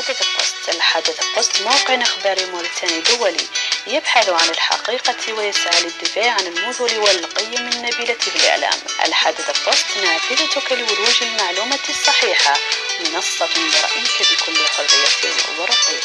الحدث بوست. الحدث بوست موقع إخباري موريتاني دولي يبحث عن الحقيقة ويسعى للدفاع عن المثل والقيم النبيلة بالإعلام. الحدث بوست نافذتك لولوج المعلومة الصحيحة، منصة برأيك بكل حرية ورقي.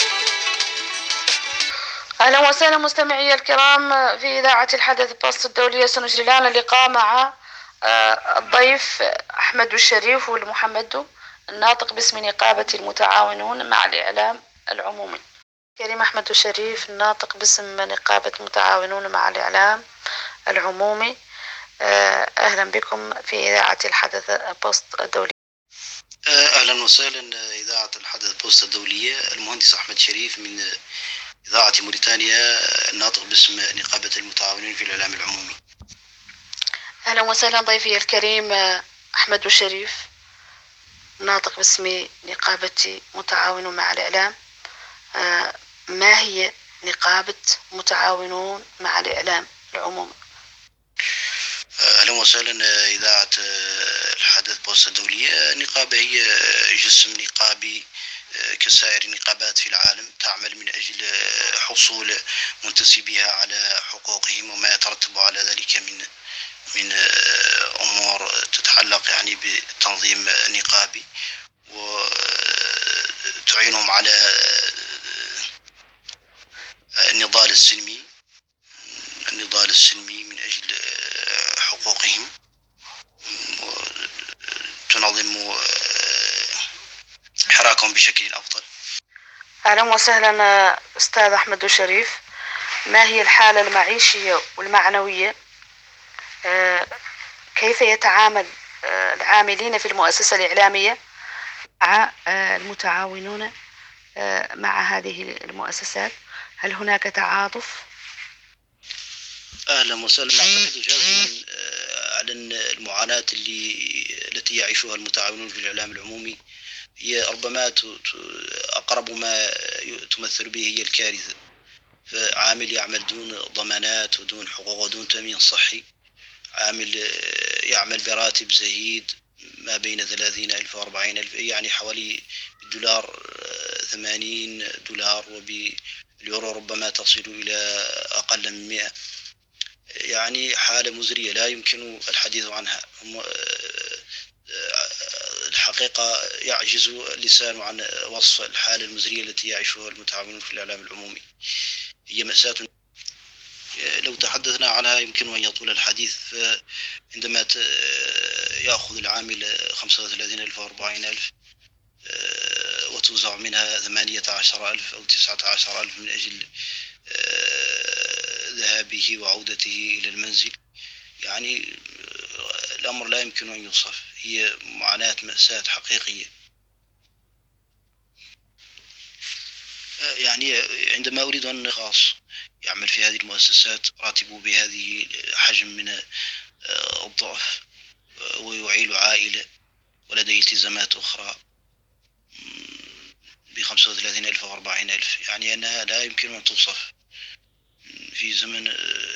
أهلا وسهلا مستمعي الكرام في إذاعة الحدث بوست الدولية. سنجري الآن اللقاء مع الضيف أحمد الشريف والمحمد الناطق باسم نقابة المتعاونون مع الإعلام العمومي. كريم أحمد الشريف الناطق باسم نقابة المتعاونون مع الإعلام العمومي، أهلا بكم في إذاعة الحدث بوست الدولية. أهلا وسهلا إذاعة الحدث بوست الدولية. المهندس أحمد شريف من إذاعة موريتانيا الناطق باسم نقابة المتعاونين في الإعلام العمومي. أهلا وسهلا ضيفي الكريم أحمد الشريف ناطق باسم نقابة متعاونون مع الإعلام. ما هي نقابة متعاونون مع الإعلام العمومي؟ أهلا وسهلا إذاعة الحدث بوست الدولية. نقابة هي جسم نقابي كسائر النقابات في العالم، تعمل من أجل حصول منتسبيها على حقوقهم وما يترتب على ذلك من أمور تتعلق يعني بالتنظيم النقابي، وتعينهم على النضال السلمي من أجل حقوقهم، وتنظم حراكهم بشكل أفضل. أهلا وسهلا أستاذ أحمد الشريف، ما هي الحالة المعيشية والمعنوية؟ كيف يتعامل العاملين في المؤسسة الإعلامية مع المتعاونون مع هذه المؤسسات؟ هل هناك تعاطف؟ أهلا وسهلا. أعتقد جازما على المعاناة التي يعيشها المتعاونون في الإعلام العمومي هي ربما أقرب ما تمثل به هي الكارثة. فعامل يعمل دون ضمانات ودون حقوق ودون تأمين صحي، عامل يعمل براتب زهيد ما بين 30,000 و40,000، يعني حوالي بالدولار 80 دولار، وباليورو ربما تصل إلى أقل من 100. يعني حالة مزرية لا يمكن الحديث عنها. الحقيقة يعجز اللسان عن وصف الحالة المزرية التي يعيشها المتعاونون في الإعلام العمومي. هي مأساة لو تحدثنا عنها يمكن أن يطول الحديث. عندما يأخذ العامل 35,000 أو 40,000 وتوزع منها 18,000 أو 19,000 من أجل ذهابه وعودته إلى المنزل، يعني الأمر لا يمكن أن يوصف. هي معاناة، مأساة حقيقية. يعني عندما أريد أن خاص يعمل في هذه المؤسسات راتبه بهذه حجم من الضعف ويعيل عائلة ولديه التزامات أخرى ب35,000 أو 40,000، يعني أنها لا يمكن أن توصف في زمن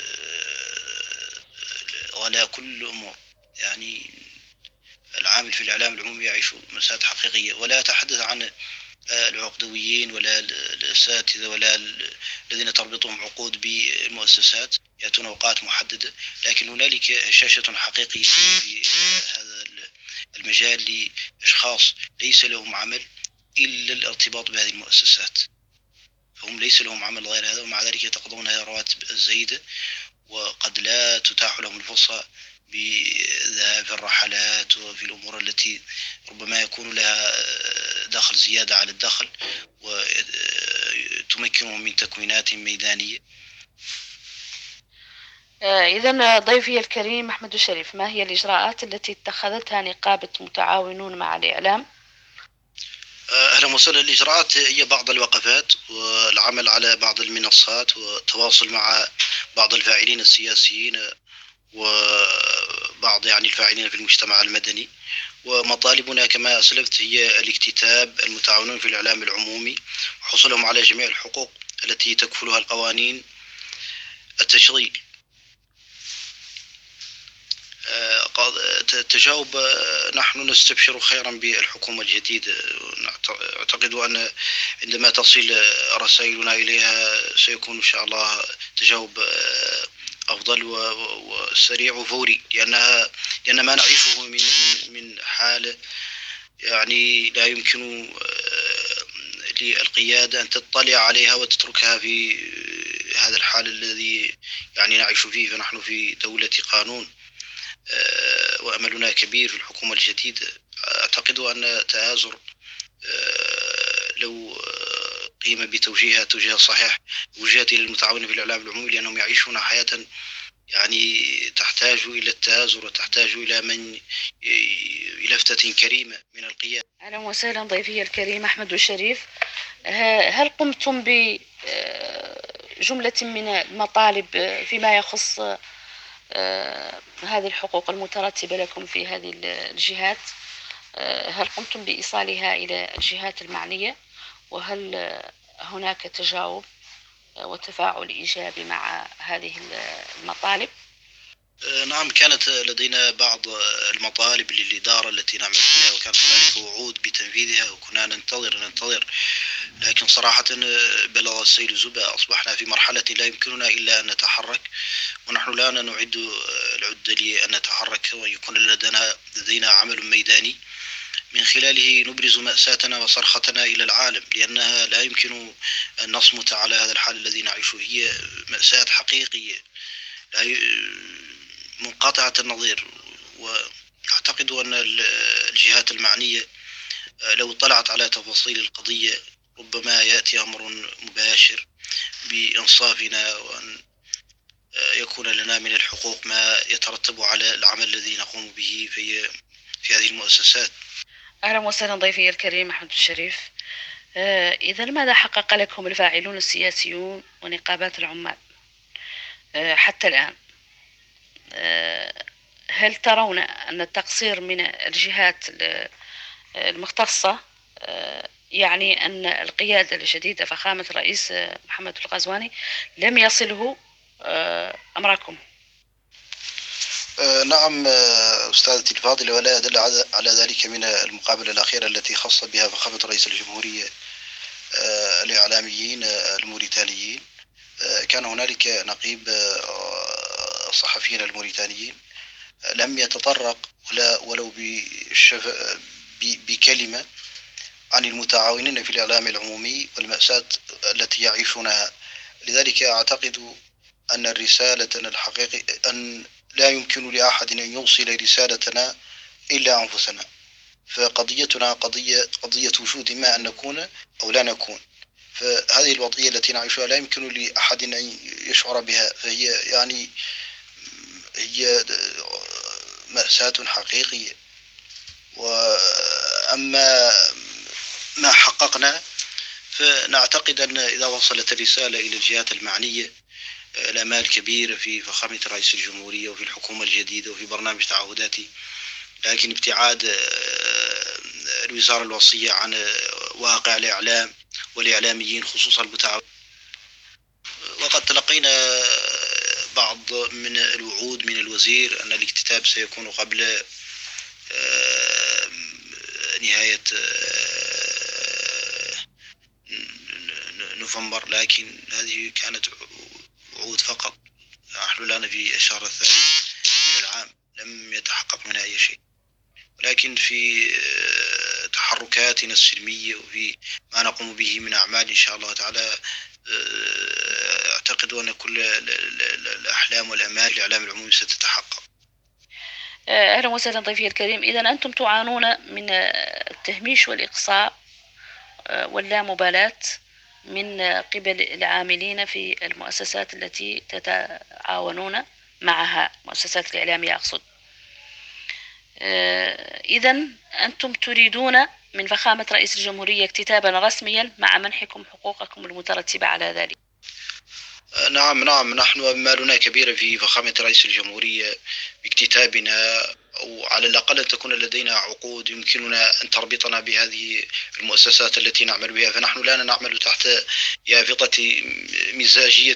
غلاء كل الأمور. يعني العامل في الإعلام العمومي يعيش مأساة حقيقية. ولا أتحدث عن العقدويين ولا الأساتذة ولا الذين تربطهم عقود بالمؤسسات يأتون أوقات محددة، لكن هنالك هشاشة حقيقية في هذا المجال لأشخاص ليس لهم عمل إلا الارتباط بهذه المؤسسات. فهم ليس لهم عمل غير هذا، ومع ذلك يتقاضون هذه الرواتب الزهيدة، وقد لا تتاح لهم الفرصة بذهاب في الرحلات وفي الأمور التي ربما يكون لها دخل زيادة على الدخل وتمكنهم من تكوينات ميدانية. إذن ضيفي الكريم أحمد الشريف، ما هي الإجراءات التي اتخذتها نقابة متعاونون مع الإعلام؟ أهلا وسهلا. الإجراءات هي بعض الوقفات والعمل على بعض المنصات والتواصل مع بعض الفاعلين السياسيين وبعض يعني الفاعلين في المجتمع المدني. ومطالبنا كما أسلفت هي الاكتتاب المتعاونون في الإعلام العمومي وحصولهم على جميع الحقوق التي تكفلها القوانين التشغيل. تجاوب. نحن نستبشر خيرا بالحكومة الجديدة. أعتقد أن عندما تصل رسائلنا إليها سيكون إن شاء الله تجاوب أفضل وسريع وفوري، لأن ما نعيشه من حالة يعني لا يمكن للقيادة أن تطلع عليها وتتركها في هذا الحال الذي يعني نعيش فيه. فنحن في دولة قانون، وأملنا كبير في الحكومة الجديدة. أعتقد أن تآزر لو قيم بتوجيهها توجيه صحيح وجهت إلى المتعاونين في الإعلام العمومي، لأنهم يعيشون حياة يعني تحتاج إلى التآزر وتحتاج إلى لفتة كريمة من القيادة. أهلا وسهلا ضيفي الكريم أحمد الشريف. هل قمتم بجملة من المطالب فيما يخص هذه الحقوق المترتبة لكم في هذه الجهات؟ هل قمتم بإيصالها إلى الجهات المعنية؟ وهل هناك تجاوب وتفاعل إيجابي مع هذه المطالب؟ نعم، كانت لدينا بعض المطالب للإدارة التي نعمل فيها، وكانت هنالك وعود بتنفيذها وكنا ننتظر، لكن صراحة بلغ السيل زبا. أصبحنا في مرحلة لا يمكننا إلا أن نتحرك، ونحن لا نعد العدة لأن نتحرك ويكون لدينا عمل ميداني من خلاله نبرز مأساتنا وصرختنا إلى العالم، لأنها لا يمكن أن نصمت على هذا الحال الذي نعيشه. هي مأساة حقيقية منقطعة النظير، وأعتقد أن الجهات المعنية لو اطلعت على تفاصيل القضية ربما يأتي أمر مباشر بإنصافنا، وأن يكون لنا من الحقوق ما يترتب على العمل الذي نقوم به في هذه المؤسسات. أهلا وسهلا ضيفي الكريم أحمد الشريف. إذا ماذا حقق لكم الفاعلون السياسيون ونقابات العمال حتى الآن؟ هل ترون أن التقصير من الجهات المختصة يعني أن القيادة الجديدة فخامة الرئيس محمد الغزواني لم يصله أمركم؟ نعم أستاذتي الفاضلة، ولا يدل على ذلك من المقابلة الأخيرة التي خص بها فخامة رئيس الجمهورية الإعلاميين الموريتانيين. كان هنالك نقيب الصحفيين الموريتانيين لم يتطرق ولو بكلمة عن المتعاونين في الإعلام العمومي والمأساة التي يعيشونها. لذلك أعتقد أن الرسالة الحقيقية أن لا يمكن لأحد أن يوصل رسالتنا إلا أنفسنا، فقضيتنا قضية وجود، إما أن نكون أو لا نكون. فهذه الوضعية التي نعيشها لا يمكن لأحد أن يشعر بها، فهي يعني هي مأساة حقيقية. وأما ما حققنا فنعتقد أن إذا وصلت الرسالة إلى الجهات المعنية الأمال كبيرة في فخامة رئيس الجمهورية وفي الحكومة الجديدة وفي برنامج تعهداتي، لكن ابتعاد الوزارة الوصية عن واقع الإعلام والإعلاميين خصوصا المتعاون. وقد تلقينا بعض من الوعود من الوزير أن الاكتتاب سيكون قبل نهاية نوفمبر، لكن هذه كانت وعود فقط. نحن الآن في الشهر الثالث من العام لم يتحقق منها أي شيء، ولكن في تحركاتنا السلمية وفي ما نقوم به من أعمال إن شاء الله تعالى أعتقد أن كل الأحلام والأمال الإعلام العمومي ستتحقق. أهلا وسهلا ضيفي الكريم. إذا أنتم تعانون من التهميش والإقصاء واللامبالاة من قبل العاملين في المؤسسات التي تتعاونون معها، مؤسسات الإعلامية أقصد. إذا أنتم تريدون من فخامة رئيس الجمهورية اكتتابا رسميا مع منحكم حقوقكم المترتبة على ذلك. نعم نحن أمالنا كبيرة في فخامة رئيس الجمهورية باكتتابنا، أو على الأقل أن تكون لدينا عقود يمكننا أن تربطنا بهذه المؤسسات التي نعمل بها. فنحن لا نعمل تحت يافطة مزاجية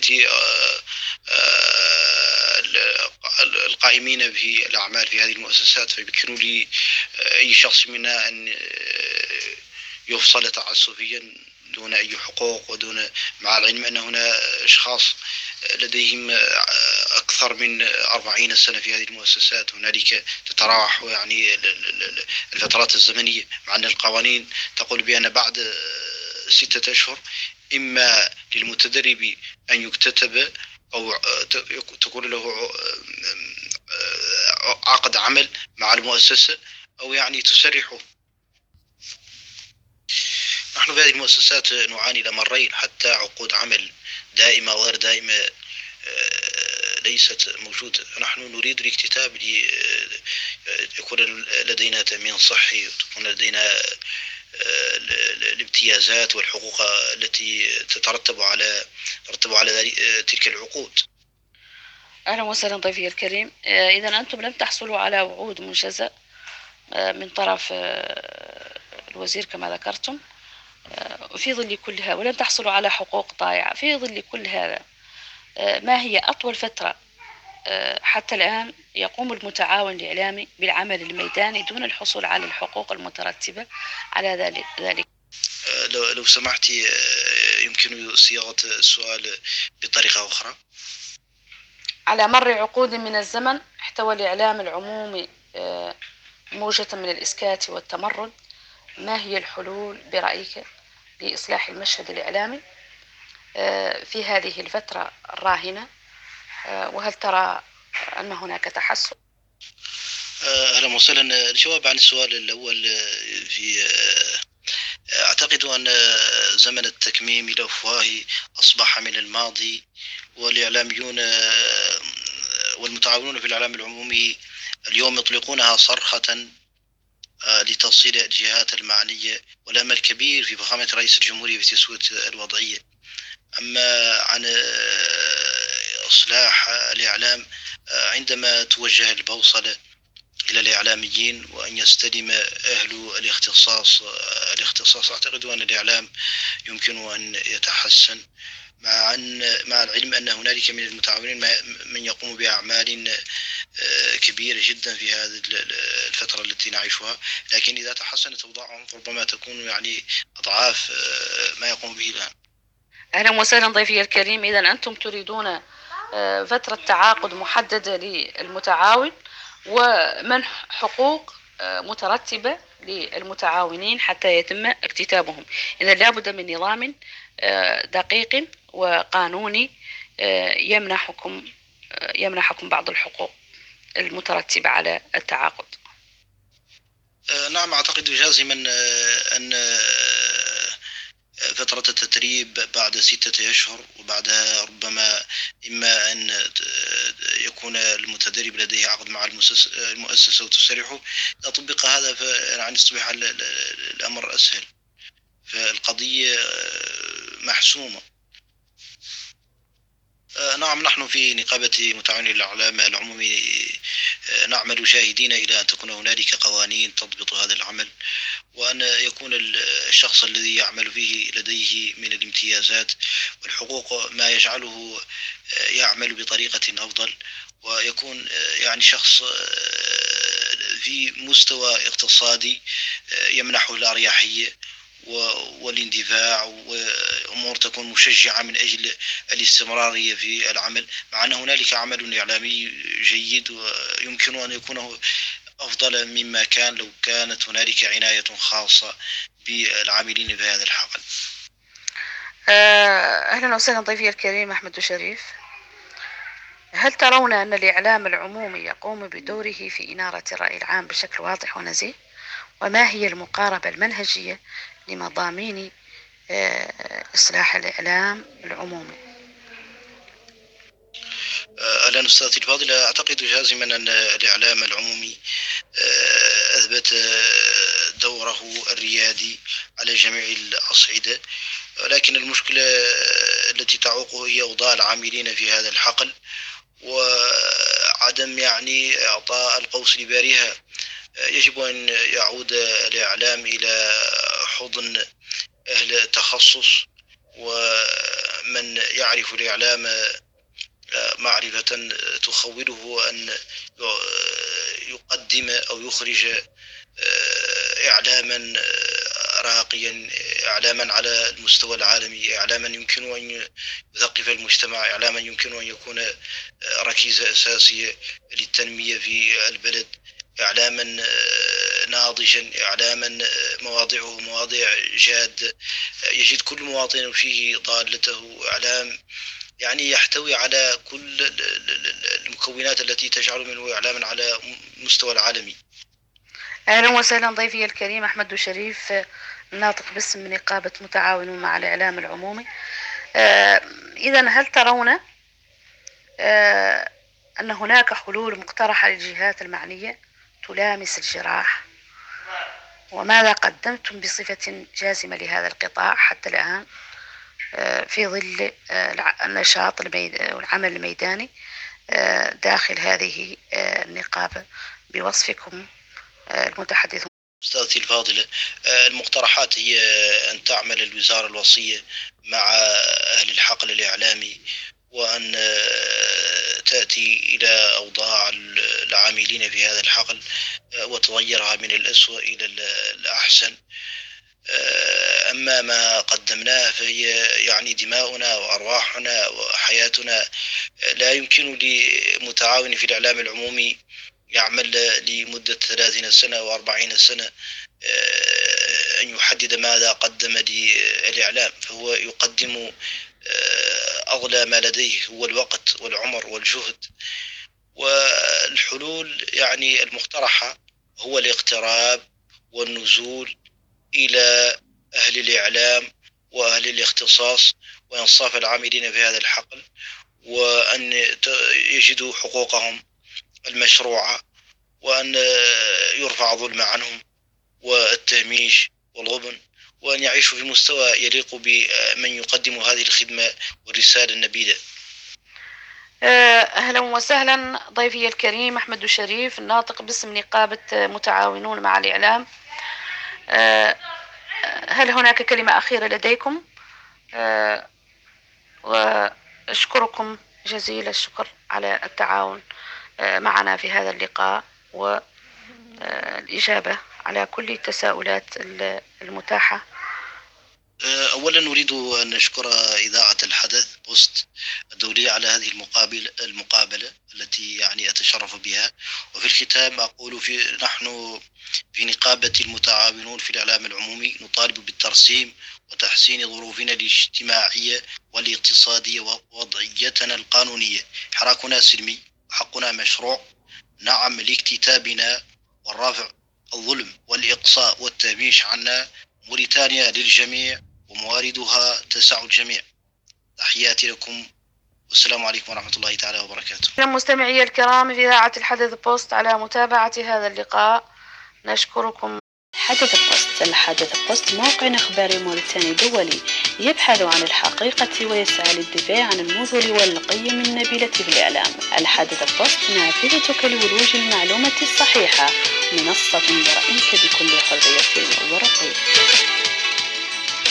القائمين في الأعمال في هذه المؤسسات، فيمكن لأي شخص منا أن يفصل تعسفيا دون أي حقوق ودون، مع العلم أن هنا أشخاص لديهم أكثر من 40 سنة في هذه المؤسسات. هنالك تتراوح يعني الفترات الزمنية، مع أن القوانين تقول بأن بعد 6 أشهر إما للمتدرب أن يكتتب أو تكون له عقد عمل مع المؤسسة، أو يعني تسرحه. نحن في هذه المؤسسات نعاني الأمرين، حتى عقود عمل دائمة وغير دائمة ليست موجودة. نحن نريد الاكتتاب ليكون لدينا تأمين صحي، وتكون لدينا الامتيازات والحقوق التي ترتب على تلك العقود. أهلا وسهلا ضيفي الكريم. إذا أنتم لم تحصلوا على وعود منجزة من طرف الوزير كما ذكرتم، في ظل كل ولم تحصلوا على حقوق ضائعة في ظل كل هذا، ما هي أطول فترة حتى الآن يقوم المتعاون الإعلامي بالعمل الميداني دون الحصول على الحقوق المترتبة على ذلك؟ لو سمحتي، يمكن صياغة السؤال بطريقة أخرى. على مر عقود من الزمن احتوى الإعلام العمومي موجة من الإسكات والتمرد. ما هي الحلول برأيك لإصلاح المشهد الإعلامي في هذه الفترة الراهنة، وهل ترى أن هناك تحسن؟ أهلا وسهلا. الجواب عن السؤال الأول، في أعتقد أن زمن التكميم الأفواه أصبح من الماضي، والإعلاميون والمتعاونون في الإعلام العمومي اليوم يطلقونها صرخة لتصل الجهات المعنية، والأمل كبير في فخامة رئيس الجمهورية في تسوية الوضعية. أما عن إصلاح الإعلام، عندما توجه البوصلة إلى الإعلاميين وأن يستلم أهل الاختصاص أعتقد أن الإعلام يمكن أن يتحسن، مع العلم أن هنالك من المتعاونين من يقوم بأعمال كبيرة جدا في هذه الفترة التي نعيشها، لكن إذا تحسنت أوضاعهم ربما تكون يعني أضعاف ما يقوم به الآن. أهلا وسهلا ضيفي الكريم. إذا أنتم تريدون فترة تعاقد محددة للمتعاون ومنح حقوق مترتبة للمتعاونين حتى يتم اكتتابهم. إذا لابد من نظام دقيق وقانوني يمنحكم بعض الحقوق المترتبة على التعاقد. نعم، أعتقد جازما أن فترة التدريب بعد 6 أشهر، وبعدها ربما إما أن يكون المتدرب لديه عقد مع المؤسسة وتسرحه. إذا طبق هذا يعني يصبح الأمر أسهل، فالقضية محسومة. نعم، نحن في نقابة متعاوني الإعلام العمومي نعمل شاهدين إلى أن تكون هنالك قوانين تضبط هذا العمل، وأن يكون الشخص الذي يعمل فيه لديه من الامتيازات والحقوق ما يجعله يعمل بطريقة أفضل، ويكون يعني شخص في مستوى اقتصادي يمنحه الأريحية والاندفاع، وأمور تكون مشجعة من أجل الاستمرارية في العمل، مع أن هنالك عمل إعلامي جيد ويمكن أن يكون أفضل مما كان لو كانت هنالك عناية خاصة بالعاملين في هذا الحقل. أهلا وسهلا ضيفي الكريم أحمد الشريف. هل ترون أن الإعلام العمومي يقوم بدوره في إنارة الرأي العام بشكل واضح ونزيه؟ وما هي المقاربة المنهجية لمضامين إصلاح الإعلام العمومي؟ أهلا أستاذتي الفاضلة. أعتقد جازما أن الإعلام العمومي أثبت دوره الريادي على جميع الأصعدة، ولكن المشكلة التي تعوقه هي أوضاع العاملين في هذا الحقل، وعدم يعني إعطاء القوس لبارها. يجب أن يعود الإعلام إلى حضن أهل التخصص، ومن يعرف الإعلام معرفة تخوله أن يقدم أو يخرج إعلاما راقيا، إعلاما على المستوى العالمي، إعلاما يمكن أن يثقف المجتمع، إعلاما يمكن أن يكون ركيزة أساسية للتنمية في البلد، إعلاما ناضجا، إعلاما مواضيعه مواضيع جاد يجد كل مواطن فيه ضالته، إعلام يعني يحتوي على كل المكونات التي تجعل منه إعلاما على المستوى العالمي. أهلا وسهلا ضيفي الكريم أحمد شريف، ناطق باسم نقابة متعاونون مع الإعلام العمومي. إذا هل ترون أن هناك حلول مقترحة للجهات المعنية تلامس الجراح؟ وماذا قدمتم بصفة جازمة لهذا القطاع حتى الآن في ظل النشاط والعمل الميداني داخل هذه النقابة بوصفكم المتحدثون؟ أستاذتي الفاضلة، المقترحات هي أن تعمل الوزارة الوصية مع أهل الحقل الإعلامي، وأن تأتي إلى أوضاع العاملين في هذا الحقل وتغيرها من الأسوأ إلى الأحسن. أما ما قدمناه فهي يعني دماؤنا وأرواحنا وحياتنا. لا يمكن لمتعاون في الإعلام العمومي يعمل لمدة 30 سنة و40 سنة أن يحدد ماذا قدم للإعلام، فهو يقدم أغلى ما لديه هو الوقت والعمر والجهد. والحلول يعني المقترحة هو الاقتراب والنزول إلى أهل الإعلام وأهل الاختصاص وإنصاف العاملين في هذا الحقل، وأن يجدوا حقوقهم المشروعة، وأن يرفع ظلم عنهم والتهميش والغبن، وأن يعيشوا في مستوى يليق بمن يقدم هذه الخدمة والرسالة النبيلة. أهلا وسهلا ضيفي الكريم أحمد شريف، الناطق باسم نقابة متعاونون مع الإعلام. هل هناك كلمة أخيرة لديكم؟ وأشكركم جزيل الشكر على التعاون معنا في هذا اللقاء والإجابة على كل التساؤلات المتاحة. أولا نريد أن نشكر إذاعة الحدث بوست الدولية على هذه المقابلة التي يعني أتشرف بها. وفي الختام أقول نحن في نقابة المتعاونون في الإعلام العمومي نطالب بالترسيم وتحسين ظروفنا الاجتماعية والاقتصادية ووضعيتنا القانونية. حراكنا سلمي وحقنا مشروع، نعم لاكتتابنا والرفع الظلم والإقصاء والتهميش عنا. موريتانيا للجميع ومواردها تسع الجميع. تحياتي لكم والسلام عليكم ورحمة الله تعالى وبركاته. مستمعي الكرام في إذاعة الحدث بوست على متابعة هذا اللقاء، نشكركم. حدث بوست. الحدث بوست موقع إخباري موريتاني دولي يبحث عن الحقيقة ويسعى للدفاع عن المثل والقيم النبيلة في الإعلام. الحدث بوست نافذتك لولوج المعلومة الصحيحة، منصة برأيك بكل حرية ورقي.